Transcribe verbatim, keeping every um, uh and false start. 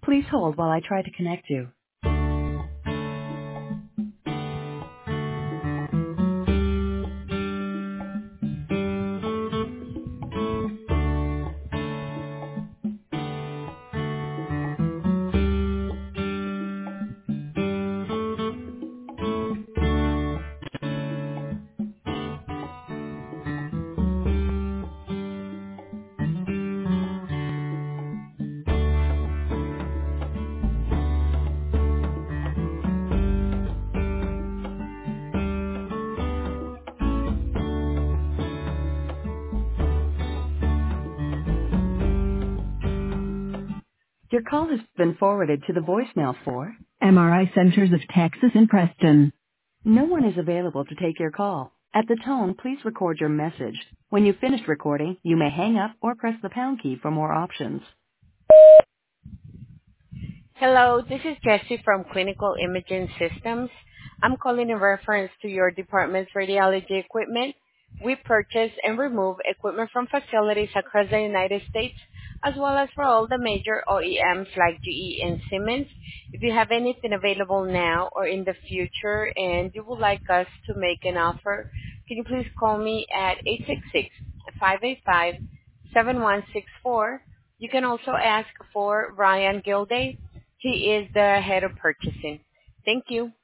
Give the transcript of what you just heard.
Please hold while I try to connect you. Your call has been forwarded to the voicemail for M R I Centers of Texas in Preston. No one is available to take your call. At the tone, please record your message. When you've finished recording, you may hang up or press the pound key for more options. Hello, this is Jessie from Clinical Imaging Systems. I'm calling in reference to your department's radiology equipment. We purchase and remove equipment from facilities across the United States, as well as for all the major O E Ms like G E and Siemens. If you have anything available now or in the future and you would like us to make an offer, can you please call me at eight six six, five eight five, seven one six four. You can also ask for Ryan Gilday. He is the head of purchasing. Thank you.